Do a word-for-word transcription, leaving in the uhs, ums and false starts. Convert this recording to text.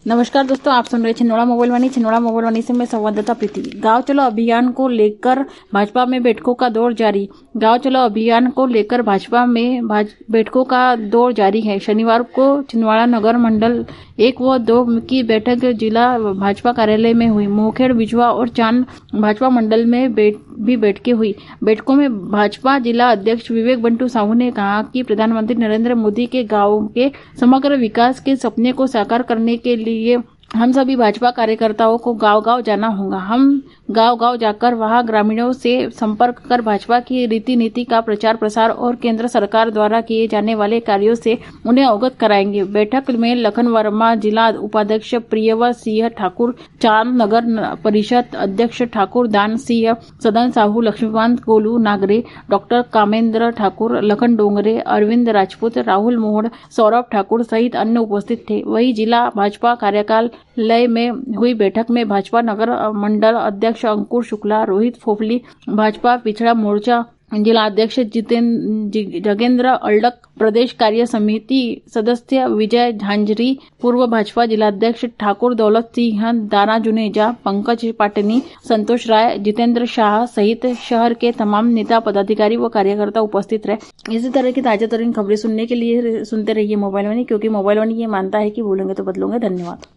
नमस्कार दोस्तों, आप सुन रहे छिंदवाड़ा मोबाइल वाणी। छिंदवाड़ा मोबाइल वाणी से मैं संवाददाता प्रीति। गांव चलो अभियान को लेकर भाजपा में बैठकों का दौर जारी। गांव चलो अभियान को लेकर भाजपा में बैठकों का दौर जारी है। शनिवार को छिंदवाड़ा नगर मंडल एक व दो की बैठक जिला भाजपा कार्यालय में हुई। मोखेड़, बिजवा और चांद भाजपा मंडल में बैठ भी बैठकें हुई। बैठकों में भाजपा जिला अध्यक्ष विवेक बंटू साहू ने कहा कि प्रधानमंत्री नरेंद्र मोदी के गांव के समग्र विकास के सपने को साकार करने के लिए हम सभी भाजपा कार्यकर्ताओं को गांव-गांव जाना होगा। हम गांव-गांव जाकर वहां ग्रामीणों से संपर्क कर भाजपा की रीति नीति का प्रचार प्रसार और केंद्र सरकार द्वारा किए जाने वाले कार्यों से उन्हें अवगत कराएंगे। बैठक में लखन वर्मा, जिला उपाध्यक्ष प्रियव सिंह ठाकुर, चांद नगर परिषद अध्यक्ष ठाकुर दान सिंह, सदन साहू, लक्ष्मीकांत गोलू नागरे, डॉक्टर कामेंद्र ठाकुर, लखन डोंगरे, अरविंद राजपूत, राहुल मोहड़, सौरभ ठाकुर सहित अन्य उपस्थित थे। वही जिला भाजपा कार्यकाल लय में हुई बैठक में भाजपा नगर मंडल अध्यक्ष अंकुर शुक्ला, रोहित फोफली, भाजपा पिछड़ा मोर्चा जिला अध्यक्ष जितेंद्र जगेंद्र अल्डक, प्रदेश कार्य समिति सदस्य विजय झांझरी, पूर्व भाजपा जिलाध्यक्ष ठाकुर दौलत सिंह, दाना जुनेजा, पंकज पाटनी, संतोष राय, जितेंद्र शाह सहित शहर के तमाम नेता, पदाधिकारी व कार्यकर्ता उपस्थित रहे। इसी तरह की ताजा तरीन खबरें सुनने के लिए सुनते रहिए मोबाइल वाणी, क्योंकि मोबाइल वाणी ये मानता है कि बोलेंगे तो बदलोगे। धन्यवाद।